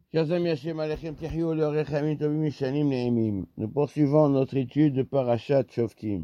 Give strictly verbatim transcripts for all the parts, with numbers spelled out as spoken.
Nous poursuivons notre étude de Parashat Shoftim.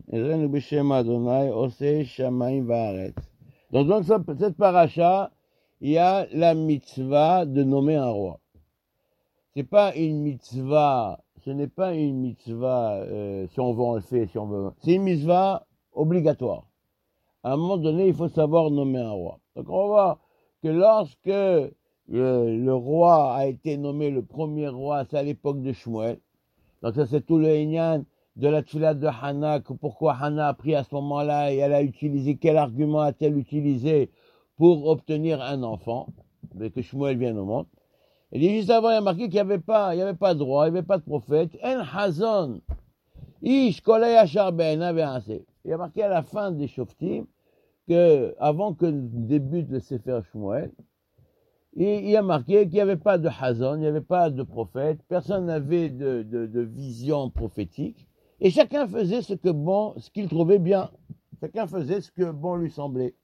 Donc dans cette paracha, il y a la mitzvah de nommer un roi. C'est pas une mitzvah, ce n'est pas une mitzvah euh, si on veut on le fait, si on veut. C'est une mitzvah obligatoire. À un moment donné, il faut savoir nommer un roi. Donc on va voir que lorsque le, le roi a été nommé, le premier roi, c'est à l'époque de Shmuel. Donc ça, c'est tout le Inyan de la tfila de Hana, que pourquoi Hana a pris à ce moment-là et elle a utilisé, quel argument a-t-elle utilisé pour obtenir un enfant, mais que Shmuel vienne au monde. Et juste avant, il y a marqué qu'il n'y avait pas, il n'y avait pas de roi, il n'y avait pas de prophète. En Hazon, Ish kolei yashar be'einav ve'aseh. Il y a marqué à la fin des Shoftim que, avant que débute le Sefer Shmuel, il y a marqué qu'il n'y avait pas de Hazon, il n'y avait pas de prophète, personne n'avait de, de, de vision prophétique, et chacun faisait ce que bon, ce qu'il trouvait bien. Chacun faisait ce que bon lui semblait.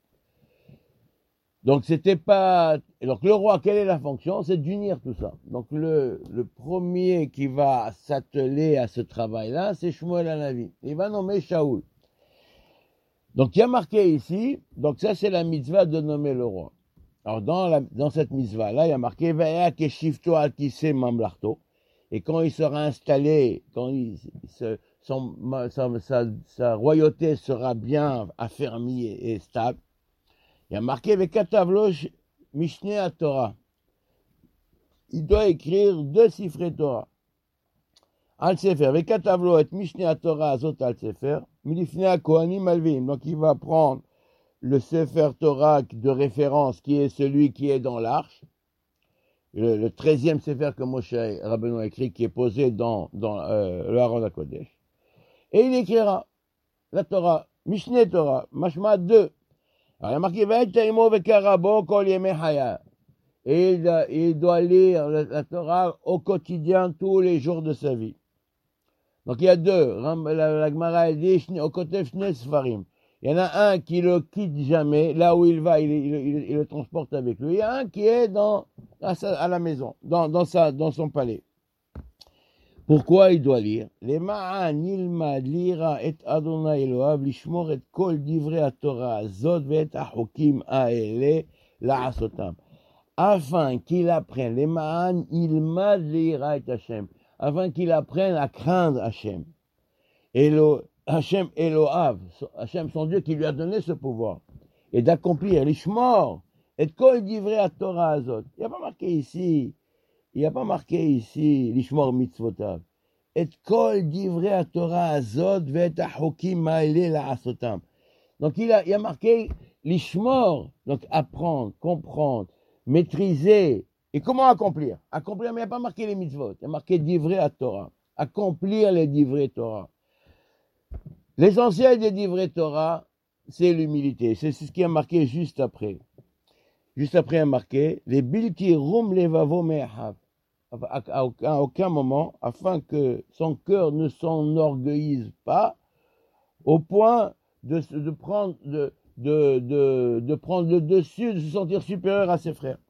Donc c'était pas, donc le roi, quelle est la fonction? C'est d'unir tout ça. Donc le, le premier qui va s'atteler à ce travail-là, c'est Shmuel Hanavi. Il va nommer Shaoul. Donc il y a marqué ici, donc ça c'est la mitzvah de nommer le roi. Alors dans, la, dans cette mitzvah-là, il y a marqué Vaya keshifto al kisseh mamlarto. Et quand il sera installé, quand il, se, son, sa, sa, sa royauté sera bien affermie et, et stable, il y a marqué Vekatavlo Mishneh à Torah. Il doit écrire deux Sifrei Torah. Al Sefer. Vekatavlo et Mishneh à Torah azot al Sefer. Milifnei à Kohanim alvim. Donc il va prendre le Sefer Torah de référence qui est celui qui est dans l'arche, le, le treizième Sefer que Moshe Rabbeinu a écrit, qui est posé dans, dans euh, le Haron HaKodesh. Et il écrira la Torah, Mishneh Torah, Mashma deux. Alors il y a marqué V'etaimo v'karabo kol yemei hayah. Et il, il doit lire la, la Torah au quotidien, tous les jours de sa vie. Donc il y a deux. La, la Gemara dit Okotev Shne Sfarim. Il y en a un qui le quitte jamais, là où il va, il, il, il, il le transporte avec lui. Il y a un qui est dans, à, sa, à la maison, dans, dans, sa, dans son palais. Pourquoi il doit lire? Les ma'an ilmad lira et Adonai Eloav lishmor et kol divrei Torah zod ve'et achokim ha'ele la'asotam. Afin qu'il apprenne, les ma'an ilmad lira et Hashem, afin qu'il apprenne à craindre Hashem. Elo, Hashem Eloav, Hashem son Dieu qui lui a donné ce pouvoir, et d'accomplir l'ishmor, et kol divrei Torah azot. Il n'y a pas marqué ici, il n'y a pas marqué ici l'ishmor mitzvotav. Et kol divrei Torah azot ve'et achokim ha'ele la'asotam. Donc il a, il a marqué l'ishmor, donc apprendre, comprendre, maîtriser. Et comment accomplir? Accomplir, mais il n'y a pas marqué les mitzvot, il y a marqué divrei Torah. Accomplir les divrei Torah. L'essentiel des divrei Torah, c'est l'humilité. C'est ce qui est marqué juste après. Juste après, il y a marqué les bilki rum levavo me'ahav. À aucun moment, afin que son cœur ne s'enorgueillise pas, au point de, de, prendre, de, de, de, de prendre le dessus, de se sentir supérieur à ses frères.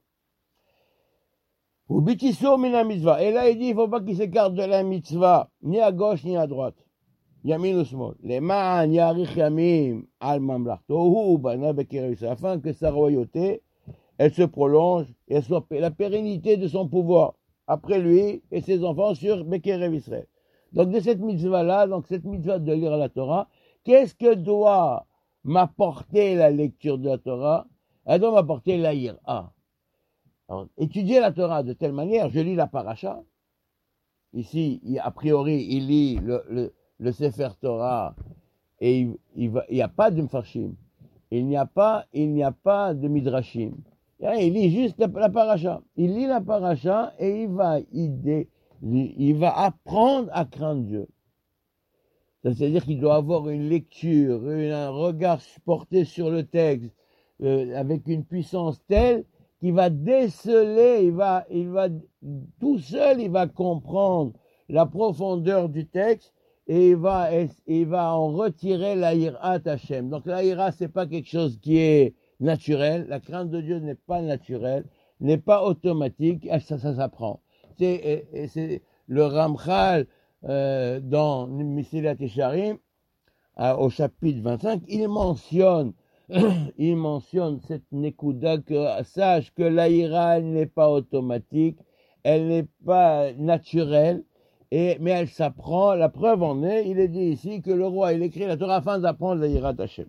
Ou bitiso mina mitzvah. Et là, il dit, il ne faut pas qu'il s'écarte de la mitzvah, ni à gauche, ni à droite. Yamin ou smol. Les ma'an yarich yamim al mamlachto, bana bekerev Israël, afin que sa royauté, elle se prolonge et elle soit la pérennité de son pouvoir après lui et ses enfants sur bekerev Israël. Donc de cette mitzvah-là, donc cette mitzvah de lire la Torah, qu'est-ce que doit m'apporter la lecture de la Torah? Elle doit m'apporter la yirah. Alors, étudier la Torah de telle manière, je lis la paracha. Ici, a priori, il lit le, le le Sefer Torah, et il, il, il n'y a pas de Mfarshim, il n'y a pas, il n'y a pas de Midrashim. Il lit juste la, la paracha. Il lit la paracha et il va, il, il va apprendre à craindre Dieu. C'est-à-dire qu'il doit avoir une lecture, un regard porté sur le texte, euh, avec une puissance telle qu'il va déceler, il va, il va, tout seul, il va comprendre la profondeur du texte, et il va, il va en retirer la ira Hashem. Donc la ira, c'est pas quelque chose qui est naturel. La crainte de Dieu n'est pas naturelle, n'est pas automatique. Ça, ça s'apprend. c'était, et, et c'est le Ramchal euh, dans Mesilat Yesharim, au chapitre vingt-cinq, il mentionne, il mentionne cette Nekuda que sache que l'Aïra n'est pas automatique, elle n'est pas naturelle, et, mais elle s'apprend. La preuve en est, il est dit ici que le roi, il écrit la Torah afin d'apprendre l'Aïra d'Hachem.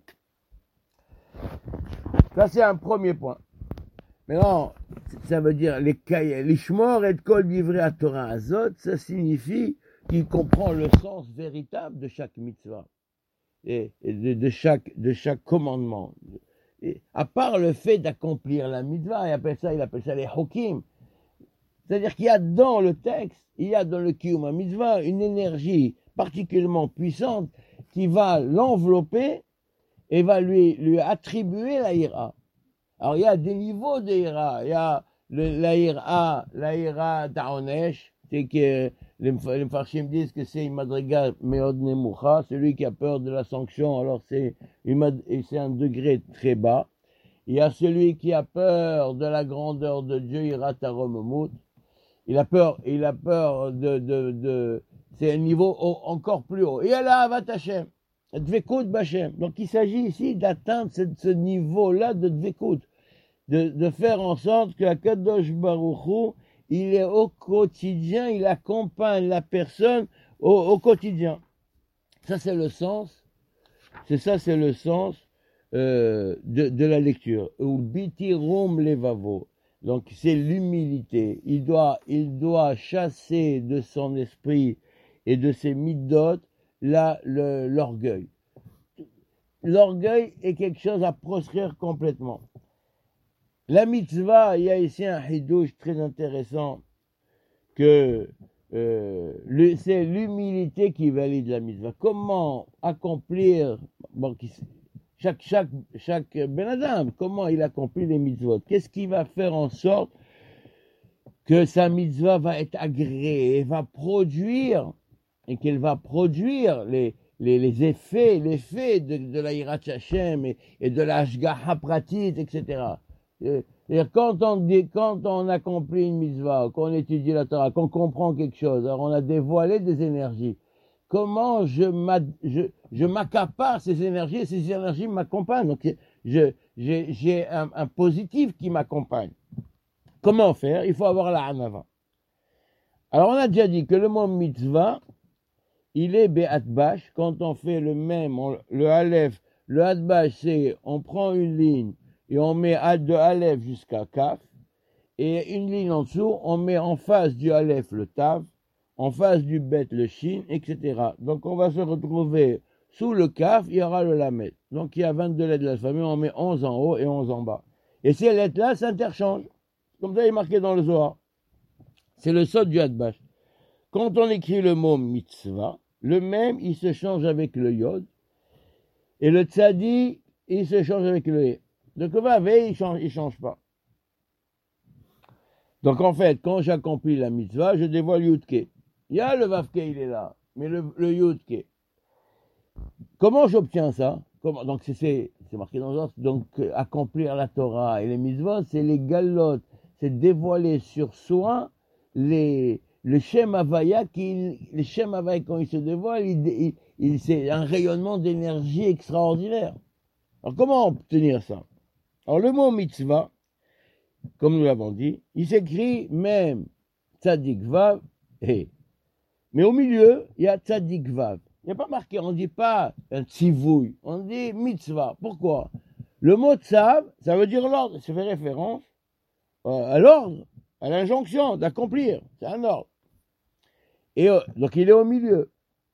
Ça, c'est un premier point. Maintenant, ça veut dire les l'ishmor et kol divrei à Torah azot, ça signifie qu'il comprend le sens véritable de chaque mitzvah et, et de, de chaque de chaque commandement. Et à part le fait d'accomplir la mitzvah, il appelle ça, il appelle ça les hokim. C'est-à-dire qu'il y a dans le texte, il y a dans le kiyum mitzvah une énergie particulièrement puissante qui va l'envelopper et va lui lui attribuer la ira. Alors, il y a des niveaux de ira. Il y a le, la ira, la ira d'Aonesh, c'est que les Mfarshim disent que c'est une madriga meod nemucha, celui qui a peur de la sanction, alors c'est, une, c'est un degré très bas. Il y a celui qui a peur de la grandeur de Dieu, ira taromomut. Il a peur, il a peur de, de, de, c'est un niveau haut, encore plus haut. Et il y a la Avat Hashem, Dvekut B'Hashem. Donc, il s'agit ici d'atteindre ce, ce niveau-là de Dvekut. De, de faire en sorte que Kadosh Baruch Hu, il est au quotidien, il accompagne la personne au, au quotidien. Ça, c'est le sens, c'est ça, c'est le sens euh, de, de la lecture. Ou biti rum levavo. Donc, c'est l'humilité. Il doit, il doit chasser de son esprit et de ses midot là, le, l'orgueil. L'orgueil est quelque chose à proscrire complètement. La mitzvah, il y a ici un hidouche très intéressant, que euh, le, c'est l'humilité qui valide la mitzvah. Comment accomplir, bon, chaque, chaque, chaque ben adam, comment il accomplit les mitzvot? Qu'est-ce qui va faire en sorte que sa mitzvah va être agréée et va produire, et qu'elle va produire les, les, les effets, l'effet de, de la Yirat Hashem et, et de la Hashgaha pratit, et cetera. C'est-à-dire, quand on, dit, quand on accomplit une mitzvah, qu'on étudie la Torah, qu'on comprend quelque chose, alors on a dévoilé des énergies. Comment je, je, je m'accapare ces énergies et ces énergies m'accompagnent. Donc, je, j'ai, j'ai un, un positif qui m'accompagne. Comment faire? Il faut avoir la hanava. Alors, on a déjà dit que le mot mitzvah, il est be'atbash. Quand on fait le même, on, le aleph, le atbash, c'est on prend une ligne et on met de Aleph jusqu'à Kaf, et une ligne en dessous, on met en face du Aleph le Tav, en face du Bet le Shin, et cetera. Donc on va se retrouver sous le Kaf, il y aura le Lamed. Donc il y a vingt-deux lettres de l'alphabet, on met onze en haut et onze en bas. Et ces lettres-là s'interchangent. Comme ça, il est marqué dans le Zohar. C'est le sod du Hadbash. Quand on écrit le mot mitzvah, le même, il se change avec le Yod, et le Tzadi, il se change avec le He. Donc, le Vav, il ne change, il change pas. Donc, en fait, quand j'accomplis la mitzvah, je dévoile Yudke. Il y a le Vavke, il est là, mais le, le Yudke. Comment j'obtiens ça? Comment, donc, c'est, c'est, c'est marqué dans le sens. Donc, euh, accomplir la Torah et les mitzvahs, c'est les galotes, c'est dévoiler sur soi les, le Shem Havaya, qui, les Shem Havaya, quand il se dévoile, il, il, il, c'est un rayonnement d'énergie extraordinaire. Alors, comment obtenir ça? Alors, le mot mitzvah, comme nous l'avons dit, il s'écrit même tzadik vav et. Mais au milieu, il y a tzadik vav. Il n'y a pas marqué, on ne dit pas un tzivouille, on dit mitzvah. Pourquoi? Le mot tzav, ça veut dire l'ordre, ça fait référence euh, à l'ordre, à l'injonction d'accomplir. C'est un ordre. Et euh, donc, il est au milieu.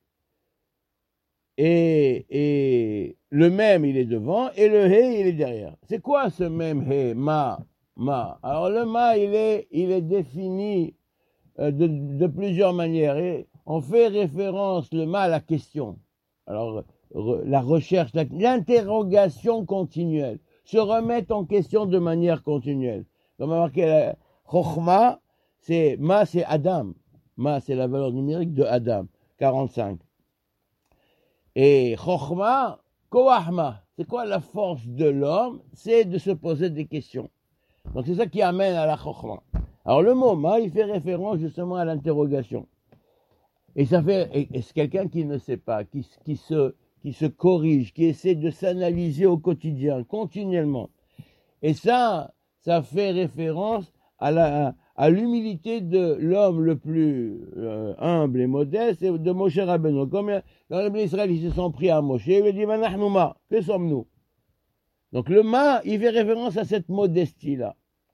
Et, et le même, il est devant, et le he, il est derrière. C'est quoi ce même he? Ma, ma. Alors le ma, il est, il est défini euh, de, de plusieurs manières. Et on fait référence, le ma, à la question. Alors, re, la recherche, la, l'interrogation continuelle. Se remettre en question de manière continuelle. Comme on a marqué, la chokhma, c'est, ma, c'est Adam. Ma, c'est la valeur numérique de Adam, quarante-cinq. Et Chokhma, Koahma, c'est quoi la force de l'homme? C'est de se poser des questions. Donc c'est ça qui amène à la Chokhma. Alors le mot ma, il fait référence justement à l'interrogation. Et ça fait, et, et c'est quelqu'un qui ne sait pas, qui, qui, se, qui se corrige, qui essaie de s'analyser au quotidien, continuellement. Et ça, ça fait référence à la, à l'humilité de l'homme le plus euh, humble et modeste, et de Moshe Rabbeinu. Comme dans les Israël, ils se sont pris à Moshe, il lui dit, Manachnu ma, que sommes-nous? Donc le ma, il fait référence à cette modestie-là.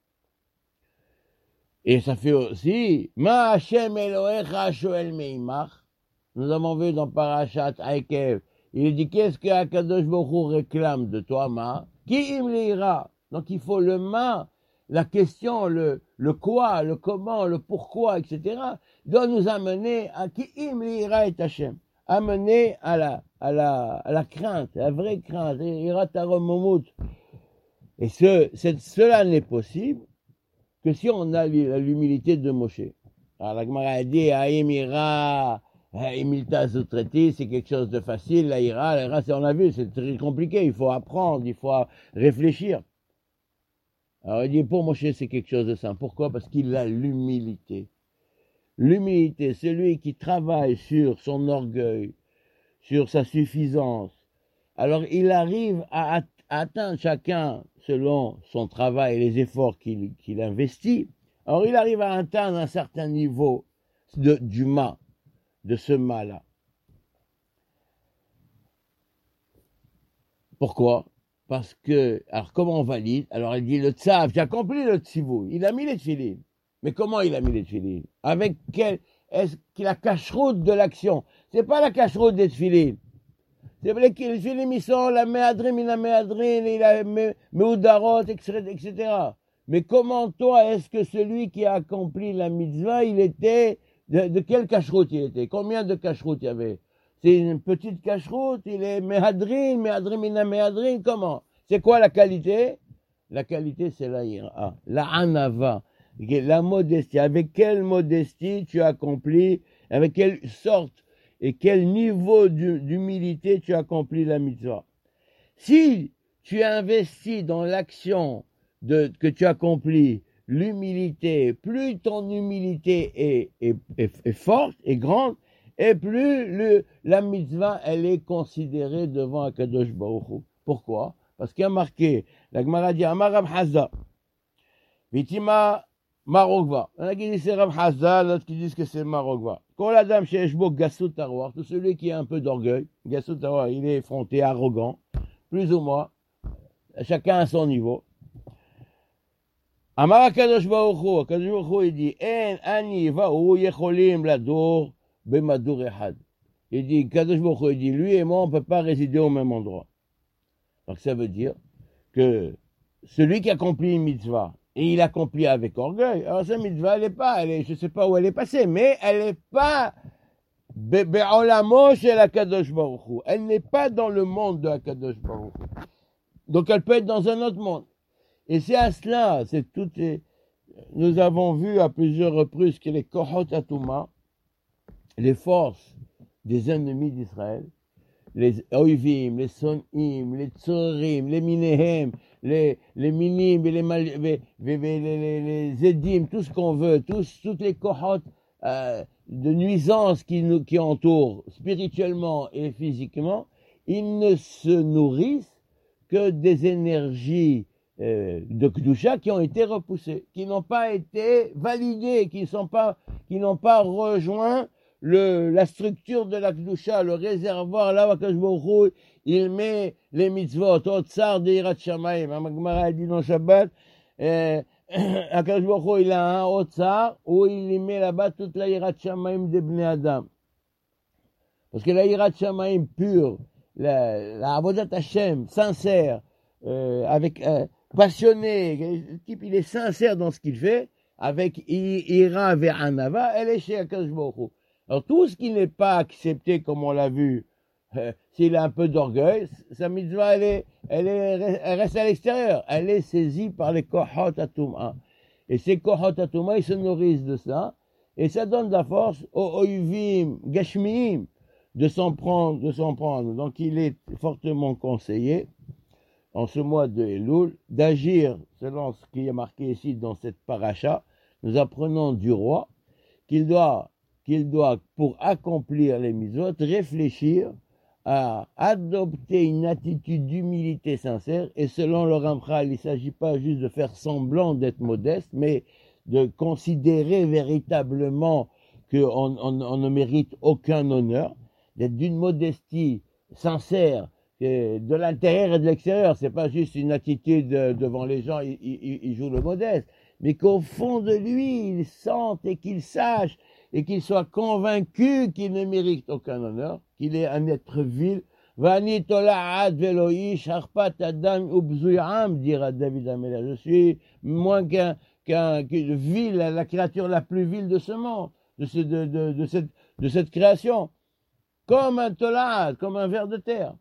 Et ça fait aussi, Ma Hashem Elohecha Shoel Meimach. Nous avons vu dans Parashat Aikev, il dit, qu'est-ce que Akadosh Baruch Hu réclame de toi, ma? Qui im leira? Donc il faut le ma, la question, le, le quoi, le comment, le pourquoi, et cetera, doit nous amener à qui im leira et Hashem. Amener à la, à la, à la crainte, la vraie crainte, ira taromomut. Et ce, c'est, cela n'est possible que si on a l'humilité de Moshe. Alors la Gemara a dit, Haïm ira, Imilta Zutreti, c'est quelque chose de facile, la ira, la ira, c'est, on a vu, c'est très compliqué, il faut apprendre, il faut réfléchir. Alors il dit, pour Moshe, c'est quelque chose de simple. Pourquoi? Parce qu'il a l'humilité. L'humilité, celui qui travaille sur son orgueil, sur sa suffisance. Alors il arrive à atteindre chacun selon son travail et les efforts qu'il, qu'il investit. Alors il arrive à atteindre un certain niveau de, du ma, de ce ma-là. Pourquoi? Parce que, alors comment on valide? Alors il dit le tzav, j'ai accompli le tzivou, il a mis les tefilines. Mais comment il a mis les tefilines? Avec quel, est-ce qu'il a cache-route de l'action? C'est pas la cache-route des tefilines. C'est vrai que les tefilines, ils sont la méadrine, il a méadrine, il a méoudarot, et cetera. Mais comment toi, est-ce que celui qui a accompli la mitzvah, il était, de, de quelle cache-route il était? Combien de cache-route il y avait? C'est une petite cache-route, il est méhadrine, méhadrine, mina méhadrine, comment? C'est quoi la qualité? La qualité, c'est la ira, la anava, la modestie. Avec quelle modestie tu accomplis, avec quelle sorte et quel niveau d'humilité tu accomplis la mitzvah. Si tu investis dans l'action de, que tu accomplis, l'humilité, plus ton humilité est, est, est, est forte et grande, et plus le, la mitzvah, elle est considérée devant Akadosh Baruch Hu. Pourquoi? Parce qu'il y a marqué, la Gemara dit, Amar Rab Hazda, Vitima Marogva. Il y en a qui disent c'est Rab Hazda, d'autres qui disent que c'est Marogva. Quand la dame chez Eshbo Gassou Taroir, tout celui qui a un peu d'orgueil, Gassou Taroir, il est effronté, arrogant, plus ou moins, chacun à son niveau. Amar Akadosh Baruch Hu, Akadosh Baruch Hu, il dit, En ani va'u yecholim lador b'madur ehad. Il dit, Akadosh Baruch Hu, il dit, lui et moi, on ne peut pas résider au même endroit. Donc ça veut dire que celui qui accomplit une mitzvah, et il accomplit avec orgueil, alors cette mitzvah, elle n'est pas, elle est, je ne sais pas où elle est passée, mais elle n'est pas be'olamo shel Akadosh Baruch Hu. Elle n'est pas dans le monde de Akadosh Baruch Hu. Donc elle peut être dans un autre monde. Et c'est à cela, c'est tout, nous avons vu à plusieurs reprises que les Kohot Atuma, les forces des ennemis d'Israël, les Oivim, les Sonim, les Tsorim, les Minehem, les, les Minim, les, les, les, les, les, les Edim, tout ce qu'on veut, tous, toutes les Kohot euh, de nuisances qui nous qui entourent spirituellement et physiquement, ils ne se nourrissent que des énergies euh, de Kedusha qui ont été repoussées, qui n'ont pas été validées, qui sont pas, qui n'ont pas rejoint le, la structure de la Kedusha, le réservoir, là où Akadosh Baruch Hu, il met les mitzvot, au tsar de Yirat Shamayim. Gemara a dit dans Shabbat, euh, Akadosh Baruch Hu, il a un au tsar où il met là-bas toute la Yirat Shamayim des Bnei Adam. Parce que la Yirat Shamayim pure, la, la Avodat Hashem, sincère, euh, avec, euh, passionné, le type il est sincère dans ce qu'il fait, avec Ira vers Anava, elle est chez Akadosh Baruch Hu. Alors tout ce qui n'est pas accepté, comme on l'a vu, euh, s'il a un peu d'orgueil, sa mitzvah, elle, est, elle, est, elle reste à l'extérieur. Elle est saisie par les Kohot Atuma. Et ces Kohot Atuma, ils se nourrissent de ça. Et ça donne de la force aux Oivim, Gashmiim, de s'en prendre, de s'en prendre. Donc il est fortement conseillé, en ce mois de Elul, d'agir selon ce qui est marqué ici dans cette paracha, nous apprenons du roi qu'il doit, qu'il doit, pour accomplir les mitzvot, réfléchir à adopter une attitude d'humilité sincère, et selon le Ramchal, il ne s'agit pas juste de faire semblant d'être modeste, mais de considérer véritablement qu'on on, on ne mérite aucun honneur, d'être d'une modestie sincère, de l'intérieur et de l'extérieur. C'est pas juste une attitude devant les gens, il, il, il joue le modeste, mais qu'au fond de lui, il sente et qu'il sache et qu'il soit convaincu qu'il ne mérite aucun honneur, qu'il est un être vil. Vani tola'ad velo'ish harpat adam ubzuyam, dira David Amelech. Je suis moins qu'un qu'un qu'une vil, la créature la plus vile de ce monde, de, ce, de, de, de, cette, de cette création, comme un tola'ad, comme un ver de terre.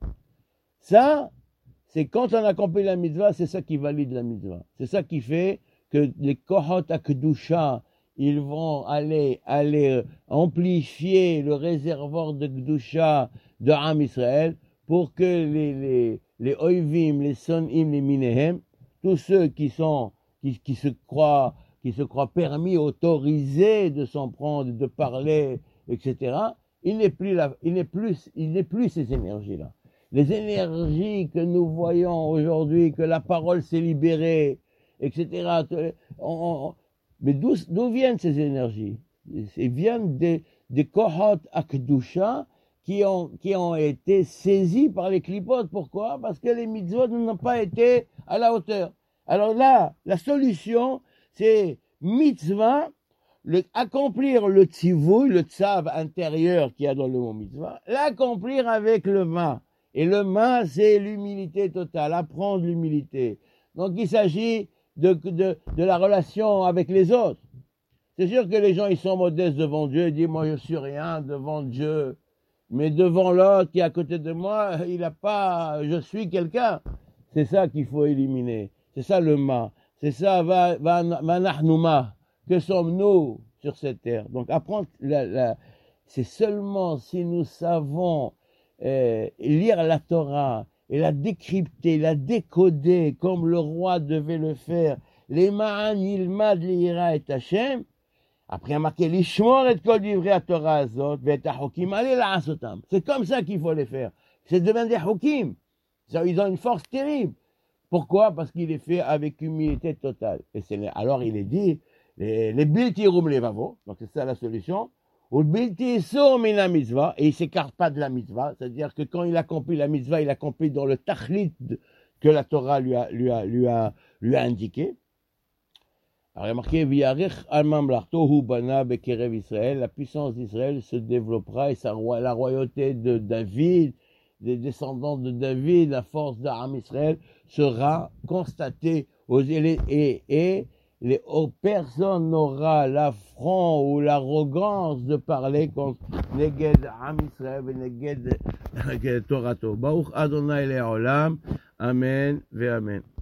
Ça, c'est quand on accomplit la mitzvah, c'est ça qui valide la mitzvah. C'est ça qui fait que les kohot akdusha, ils vont aller, aller amplifier le réservoir de Gdusha de Am Israël pour que les, les, les Oivim, les Sonim, les Minehem, tous ceux qui sont, qui, qui se croient, qui se croient permis, autorisés de s'en prendre, de parler, et cetera, il n'est plus là, il n'est plus, il n'est plus ces énergies-là. Les énergies que nous voyons aujourd'hui, que la parole s'est libérée, et cetera. On, on, mais d'où, d'où viennent ces énergies? Elles viennent des, des kohot akdusha qui ont, qui ont été saisis par les clipotes. Pourquoi? Parce que les mitzvot n'ont pas été à la hauteur. Alors là, la solution, c'est mitzvah, le, accomplir le tzivouy, le tzav intérieur qu'il y a dans le mot mitzvah, l'accomplir avec le ma. Et le ma, c'est l'humilité totale, apprendre l'humilité. Donc il s'agit de, de, de la relation avec les autres. C'est sûr que les gens, ils sont modestes devant Dieu, ils disent, moi je suis rien devant Dieu, mais devant l'autre qui est à côté de moi, il n'a pas, je suis quelqu'un. C'est ça qu'il faut éliminer. C'est ça le ma. C'est ça, va, va, manahnouma. Que sommes-nous sur cette terre? Donc apprendre, la, la, c'est seulement si nous savons euh, lire la Torah, et la décrypter, la décoder comme le roi devait le faire. Les ma'an yilmad li'ira et Hashem. Après, il y a marqué l'ishmor et kol divrei Torah azot ve'et hachokim alei la'asotam. C'est comme ça qu'il faut les faire. C'est devenir des hachokim. Ils ont une force terrible. Pourquoi? Parce qu'il est fait avec humilité totale. Et c'est, alors il est dit, les, les bilti rum levavo. Donc c'est ça la solution. Ou bilti sur mina mitzvah, et il s'écarte pas de la mitzvah, c'est-à-dire que quand il accomplit la mitzvah, il accomplit dans le tachlit que la Torah lui a, lui a, lui a, lui a indiqué. Alors il est marqué, V'yarich al mamlachto hu bana bekerev Israël, la puissance d'Israël se développera, et sa, la royauté de David, des descendants de David, la force d'Am Israël sera constatée aux et, et, et les, oh, personne n'aura l'affront ou l'arrogance de parler contre Neged Am Israël et Neged Torato. Baruch Adonai Le'olam. Amen ve Amen.